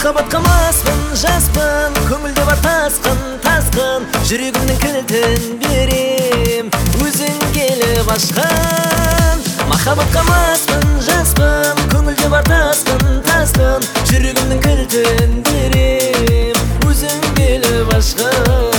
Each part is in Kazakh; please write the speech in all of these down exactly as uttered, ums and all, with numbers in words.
Махаббатка маспын, жаспын, көңілде бар тасқын, тасқын. Жүрегімнің кілтін берем, өзің келіп ашқан. Махаббатка маспын, жаспын, көңілде бар тасқын, тасқын. Жүрегімнің кілтін берем, өзің келіп ашқан.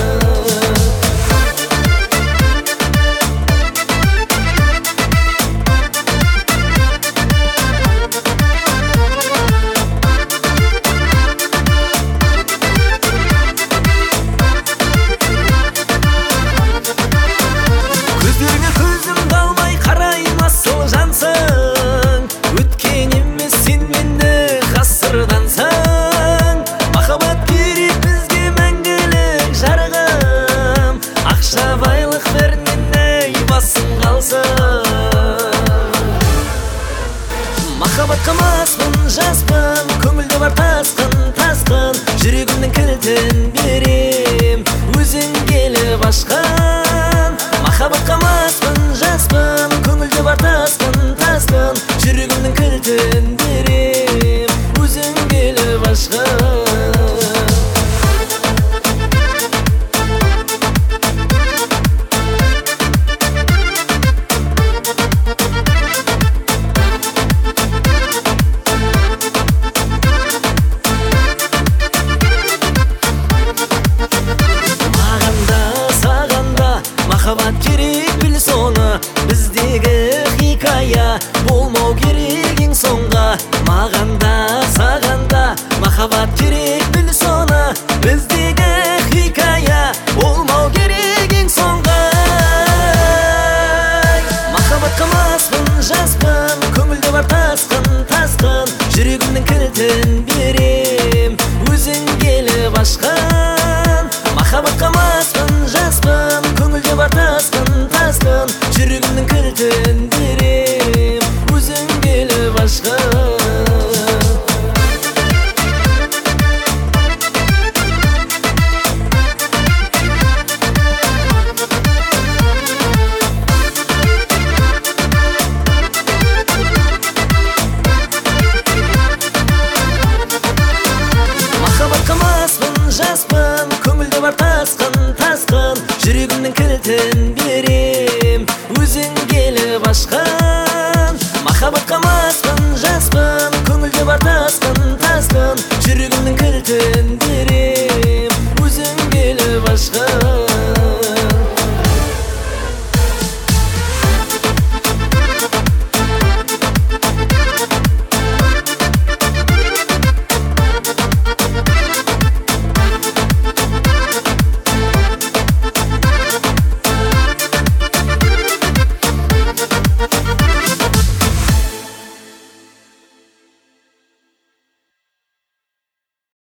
Махаббатка маспын, жаспын, көңілде бар тасқын, тасқын. Жүрегімнің кілтін берем, өзің келіп ашқан. Махаббатка маспын, жаспын, көңілде бар тасқын, тасқын. Жүрегімнің кілтін берем, өзің келіп ашқан. Махаббат керек біл соны, біздегі хикая, болмау керек ең соңға. Маған да, саған да, махаббат керек біл соны, біздегі хикая, болмау керек ең соңға. Махаббатка маспын, жаспын, көңілде бар тасқын, тасқын. Жүрегімнің кілтін берем, өзің келіп ашқан. Махаббатка маспын, жаспын, көңілде бар тасқын, тасқын. Жүрегімнің кілтін берем, өзің келіп ашқан. Махаббатка маспын, жаспын, көңілде бар тасқын, тасқын. Жүрегімнің кілтін берем, өзің келіп ашқан. Махаббатка маспын, жаспын, көңілде бар тасқын,